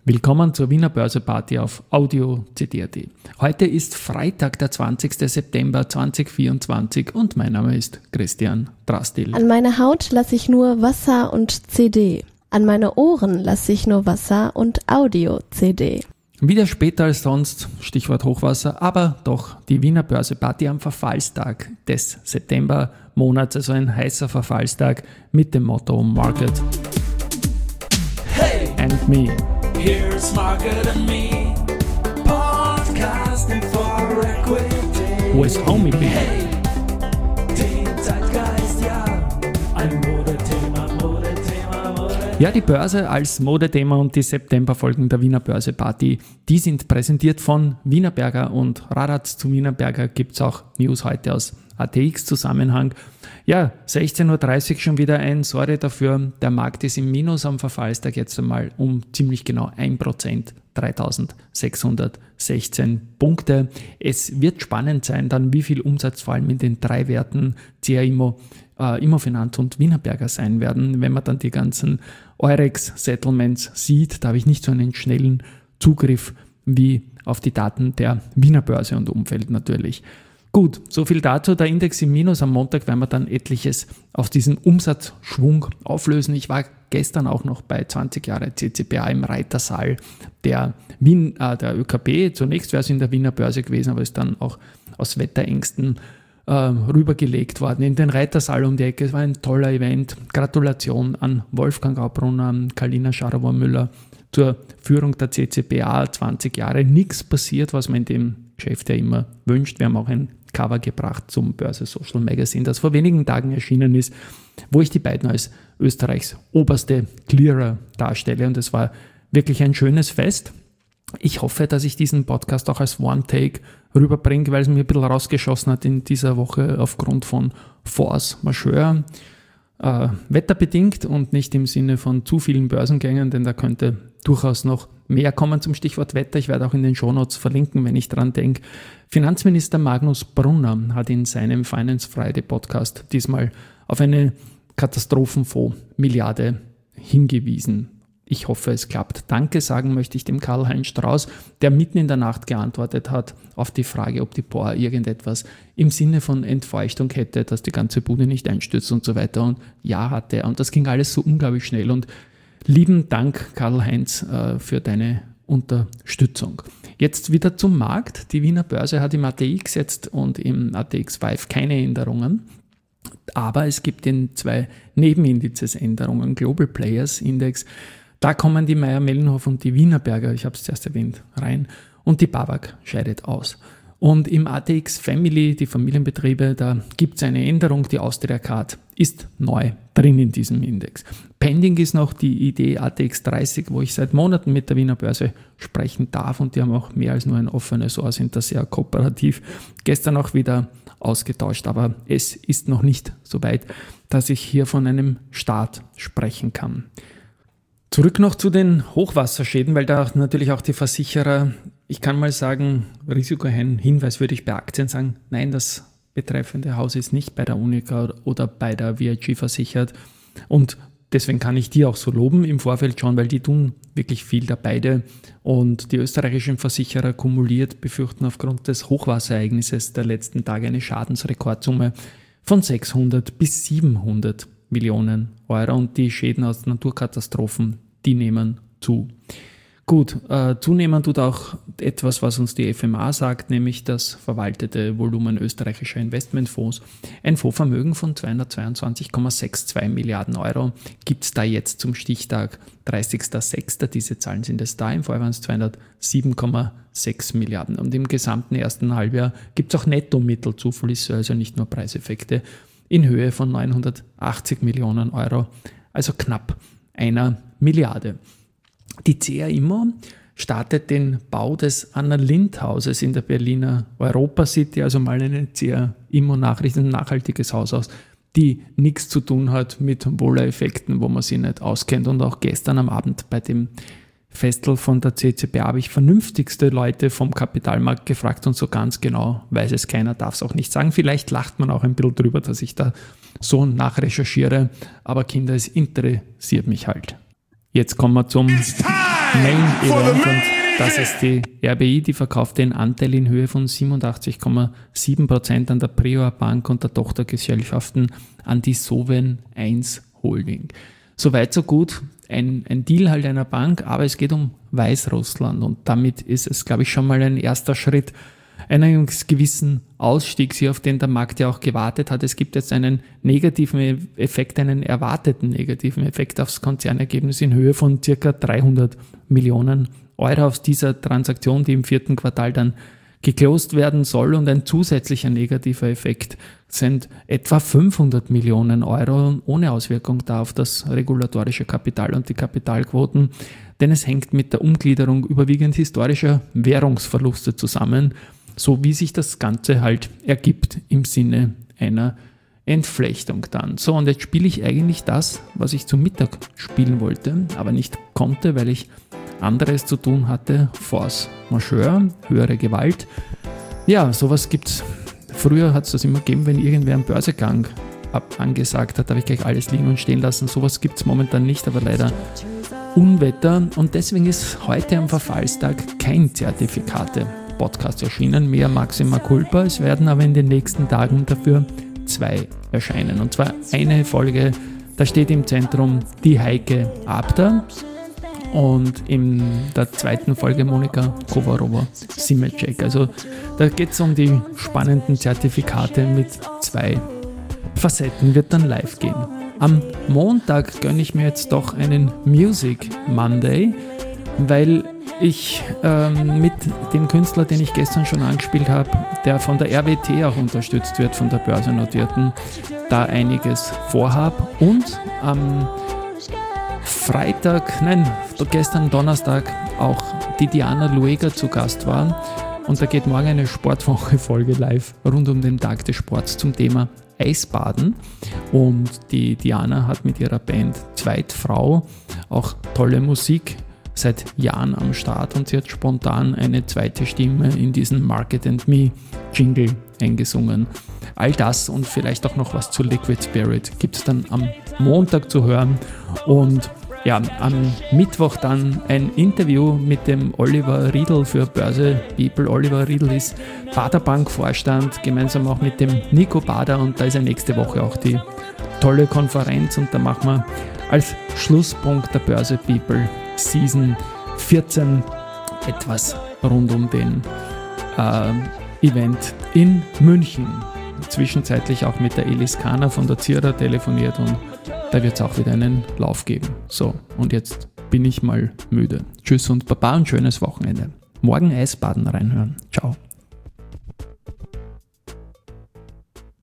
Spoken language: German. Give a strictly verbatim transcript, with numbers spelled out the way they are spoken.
Willkommen zur Wiener Börse-Party auf Audio C D punkt A T. Heute ist Freitag, der zwanzigster September zweitausendvierundzwanzig und mein Name ist Christian Drastil. An meine Haut lasse ich nur Wasser und C D. An meine Ohren lasse ich nur Wasser und Audio-C D. Wieder später als sonst, Stichwort Hochwasser, aber doch die Wiener Börse-Party am Verfallstag des Septembermonats, also ein heißer Verfallstag mit dem Motto Market Hey, and Me. here's Market and Me, podcasting for equity. Wo ist Homie B? Hey, den Zeitgeist, ja, ein Modethema, Modethema, Modethema. Ja, die Börse als Modethema und die Septemberfolgen der Wiener Börse-Party, die sind präsentiert von Wienerberger und Radatz. Zu Wienerberger gibt es auch News heute aus A T X-Zusammenhang. Ja, sechzehn Uhr dreißig schon wieder ein, sorry dafür, der Markt ist im Minus am Verfallstag jetzt einmal um ziemlich genau ein Prozent, dreitausendsechshundertsechzehn Punkte. Es wird spannend sein, dann wie viel Umsatz vor allem in den drei Werten C A Immo, äh, Immofinanz und Wienerberger sein werden, wenn man dann die ganzen Eurex-Settlements sieht. Da habe ich nicht so einen schnellen Zugriff wie auf die Daten der Wiener Börse und Umfeld natürlich. Gut, so viel dazu. Der Index im Minus am Montag, werden wir dann etliches aus diesem Umsatzschwung auflösen. Ich war gestern auch noch bei zwanzig Jahre C C P A im Reitersaal der, Wien, äh, der Ö K B. Zunächst wäre es in der Wiener Börse gewesen, aber ist dann auch aus Wetterängsten äh, rübergelegt worden in den Reitersaal um die Ecke. Es war ein toller Event. Gratulation an Wolfgang Aubrunner, an Kalina Scharower-Müller zur Führung der C C P A. zwanzig Jahre, nichts passiert, was man in dem Geschäft ja immer wünscht. Wir haben auch ein Cover gebracht zum Börse Social Magazine, das vor wenigen Tagen erschienen ist, wo ich die beiden als Österreichs oberste Clearer darstelle, und es war wirklich ein schönes Fest. Ich hoffe, dass ich diesen Podcast auch als One-Take rüberbringe, weil es mir ein bisschen rausgeschossen hat in dieser Woche aufgrund von Force Majeure. Äh, wetterbedingt und nicht im Sinne von zu vielen Börsengängen, denn da könnte durchaus noch mehr kommen zum Stichwort Wetter. Ich werde auch in den Shownotes verlinken, wenn ich dran denke. Finanzminister Magnus Brunner hat in seinem Finance Friday Podcast diesmal auf eine Katastrophenfonds-Milliarde hingewiesen. Ich hoffe, es klappt. Danke sagen möchte ich dem Karl-Heinz Strauß, der mitten in der Nacht geantwortet hat auf die Frage, ob die P O A irgendetwas im Sinne von Entfeuchtung hätte, dass die ganze Bude nicht einstürzt und so weiter. Und ja, hatte er. Und das ging alles so unglaublich schnell. Und lieben Dank, Karl-Heinz, für deine Unterstützung. Jetzt wieder zum Markt. Die Wiener Börse hat im A T X jetzt und im A T X fünf keine Änderungen. Aber es gibt in zwei Nebenindizes Änderungen. Global Players Index. Da kommen die Mayr-Melnhof und die Wienerberger, ich habe es zuerst erwähnt, rein, und die BAWAG scheidet aus. Und im A T X Family, die Familienbetriebe, da gibt es eine Änderung, die Austria Card ist neu drin in diesem Index. Pending ist noch die Idee A T X dreißig, wo ich seit Monaten mit der Wiener Börse sprechen darf, und die haben auch mehr als nur ein offenes Ohr, sind da sehr kooperativ. Gestern auch wieder ausgetauscht, aber es ist noch nicht so weit, dass ich hier von einem Start sprechen kann. Zurück noch zu den Hochwasserschäden, weil da natürlich auch die Versicherer, ich kann mal sagen, Risikohinweis würde ich bei Aktien sagen, nein, das betreffende Haus ist nicht bei der Unica oder bei der V I G versichert, und deswegen kann ich die auch so loben im Vorfeld schon, weil die tun wirklich viel da beide, und die österreichischen Versicherer kumuliert befürchten aufgrund des Hochwasserereignisses der letzten Tage eine Schadensrekordsumme von sechshundert bis siebenhundert Millionen Euro, und die Schäden aus Naturkatastrophen, die nehmen zu. Gut, äh, zunehmen tut auch etwas, was uns die F M A sagt, nämlich das verwaltete Volumen österreichischer Investmentfonds. Ein Fondsvermögen von zweihundertzweiundzwanzig Komma zweiundsechzig Milliarden Euro gibt es da jetzt zum Stichtag dreißigster sechster Diese Zahlen sind es da, im Vorjahr waren es zweihundertsieben Komma sechs Milliarden. Und im gesamten ersten Halbjahr gibt es auch Nettomittelzuflüsse, also nicht nur Preiseffekte, in Höhe von neunhundertachtzig Millionen Euro, also knapp einer Milliarde. Die C A Immo startet den Bau des Anna-Lindh-Hauses in der Berliner Europa-City, also mal eine C A Immo-Nachricht, ein nachhaltiges Haus aus, die nichts zu tun hat mit Wohler-Effekten, wo man sich nicht auskennt. Und auch gestern am Abend bei dem Festel von der C C P A habe ich vernünftigste Leute vom Kapitalmarkt gefragt, und so ganz genau weiß es keiner, darf es auch nicht sagen. Vielleicht lacht man auch ein bisschen drüber, dass ich da so nachrecherchiere, aber Kinder, es interessiert mich halt. Jetzt kommen wir zum It's time! Main Event und das ist die R B I, die verkauft den Anteil in Höhe von siebenundachtzig Komma sieben Prozent an der Prior Bank und der Tochtergesellschaften an die Soven eins Holding. Soweit so gut, ein, ein Deal halt einer Bank, aber es geht um Weißrussland und damit ist es, glaube ich, schon mal ein erster Schritt eines gewissen Ausstiegs hier, auf den der Markt ja auch gewartet hat. Es gibt jetzt einen negativen Effekt, einen erwarteten negativen Effekt aufs Konzernergebnis in Höhe von circa dreihundert Millionen Euro aus dieser Transaktion, die im vierten Quartal dann geclosed werden soll, und ein zusätzlicher negativer Effekt sind etwa fünfhundert Millionen Euro ohne Auswirkung da auf das regulatorische Kapital und die Kapitalquoten, denn es hängt mit der Umgliederung überwiegend historischer Währungsverluste zusammen, so wie sich das Ganze halt ergibt im Sinne einer Entflechtung dann. So, und jetzt spiele ich eigentlich das, was ich zum Mittag spielen wollte, aber nicht konnte, weil ich anderes zu tun hatte. Force Majeure, höhere Gewalt. Ja, sowas gibt's. Früher hat es das immer gegeben, wenn irgendwer einen Börsegang ab angesagt hat, habe ich gleich alles liegen und stehen lassen. Sowas gibt es momentan nicht, aber leider Unwetter. Und deswegen ist heute am Verfallstag kein Zertifikate-Podcast erschienen, mehr Maxima Culpa. Es werden aber in den nächsten Tagen dafür zwei erscheinen. Und zwar eine Folge, da steht im Zentrum die Heike Abter und in der zweiten Folge Monika Kovarova-Simecek. Also da geht es um die spannenden Zertifikate mit zwei Facetten, wird dann live gehen. Am Montag gönne ich mir jetzt doch einen Music Monday, weil ich ähm, mit dem Künstler, den ich gestern schon angespielt habe, der von der R W T auch unterstützt wird, von der Börsennotierten, da einiges vorhabe. Und am Freitag, nein, gestern Donnerstag auch die Diana Lueger zu Gast war. Und da geht morgen eine Sportwoche-Folge live rund um den Tag des Sports zum Thema Eisbaden. Und die Diana hat mit ihrer Band Zweitfrau auch tolle Musik seit Jahren am Start und sie hat spontan eine zweite Stimme in diesen Market and Me Jingle eingesungen. All das und vielleicht auch noch was zu Liquid Spirit gibt es dann am Montag zu hören. Und ja, am Mittwoch dann ein Interview mit dem Oliver Riedl für Börse People. Oliver Riedl ist Baderbank-Vorstand, gemeinsam auch mit dem Nico Bader, und da ist ja nächste Woche auch die tolle Konferenz und da machen wir als Schlusspunkt der Börse People Season vierzehn etwas rund um den äh, Event in München. Zwischenzeitlich auch mit der Elis Kahner von der Zierer telefoniert und da wird es auch wieder einen Lauf geben. So, und jetzt bin ich mal müde. Tschüss und Baba und schönes Wochenende. Morgen Eisbaden reinhören. Ciao.